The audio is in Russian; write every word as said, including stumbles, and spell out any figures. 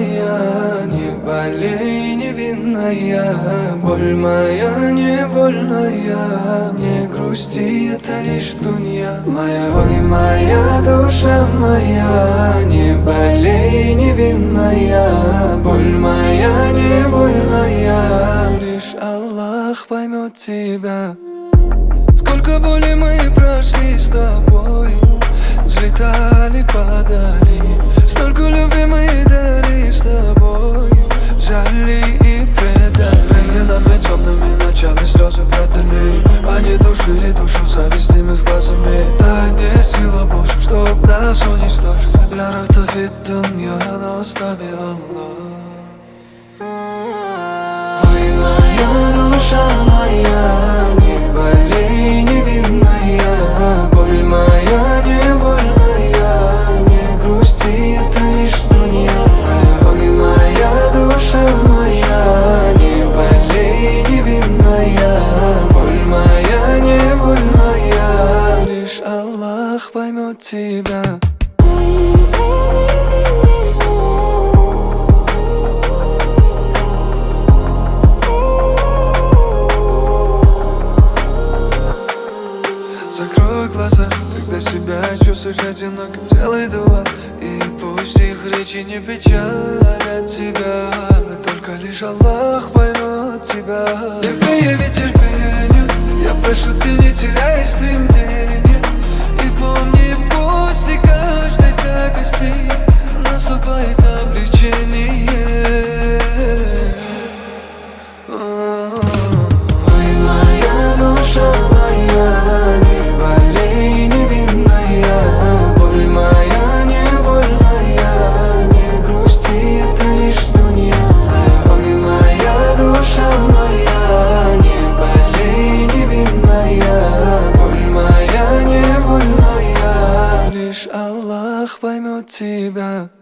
моя, не болей, невинная. Боль моя невольная, не грусти, это лишь дунья. Моя, ой, моя душа моя, не болей, невинная. Боль моя невольная, лишь Аллах поймет тебя. Сколько боли мы прошли с тобой, взлетали, падали. Столько любви мы дали с тобой, взяли и предали. Временами темными ночами слезы прятали, они душили душу завистными глазами. Дай мне сила больше, чтоб на все не сложно. Ля ратафит дунья, но с нами Аллах. Ой, моя душа моя, не болей, невинная. Боль моя невольная, не грусти, это лишь дунья. Ой, моя душа моя, не болей, невинная. Боль моя невольная, лишь Аллах поймет тебя. Закрой глаза, когда себя чувствуешь одиноким, делай дуа, и пусть их речи не печалят тебя. Только лишь Аллах поймет тебя. Ты прояви терпение, я прошу, ты не теряй стремление. И помни, после каждой тягости наступает облегчение. Ой, моя душа моя, не болей, невинная. Боль моя невольная, не грусти, это лишь дунья. Ой, моя душа моя, не болей, невинная. Боль моя невольная, лишь Аллах поймет тебя.